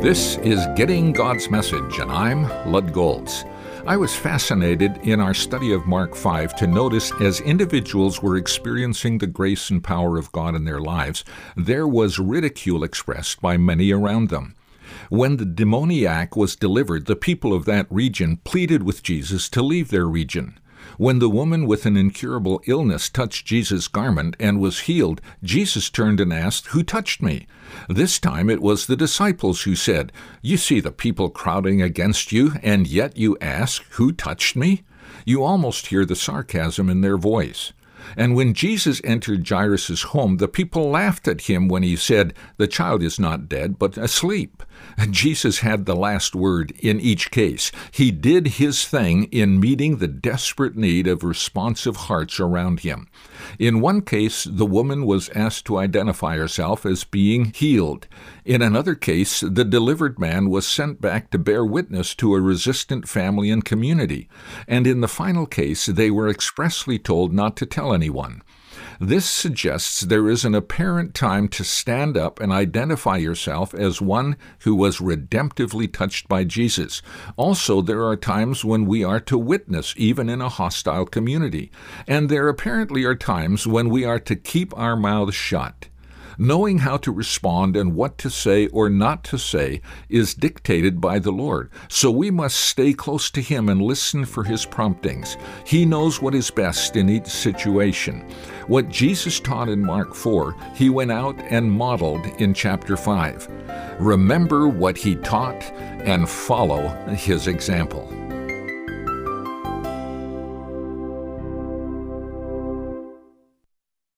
This is Getting God's Message, and I'm Lud Golds. I was fascinated in our study of Mark 5 to notice as individuals were experiencing the grace and power of God in their lives, there was ridicule expressed by many around them. When the demoniac was delivered, the people of that region pleaded with Jesus to leave their region. When the woman with an incurable illness touched Jesus' garment and was healed, Jesus turned and asked, "Who touched me?" This time it was the disciples who said, "You see the people crowding against you, and yet you ask, 'Who touched me?'" You almost hear the sarcasm in their voice. And when Jesus entered Jairus' home, the people laughed at him when he said, "The child is not dead, but asleep." Jesus had the last word in each case. He did his thing in meeting the desperate need of responsive hearts around him. In one case, the woman was asked to identify herself as being healed. In another case, the delivered man was sent back to bear witness to a resistant family and community. And in the final case, they were expressly told not to tell anyone. This suggests there is an apparent time to stand up and identify yourself as one who was redemptively touched by Jesus. Also, there are times when we are to witness, even in a hostile community. And there apparently are times when we are to keep our mouths shut. Knowing how to respond and what to say or not to say is dictated by the Lord, so we must stay close to Him and listen for His promptings. He knows what is best in each situation. What Jesus taught in Mark 4, He went out and modeled in chapter 5. Remember what He taught and follow His example.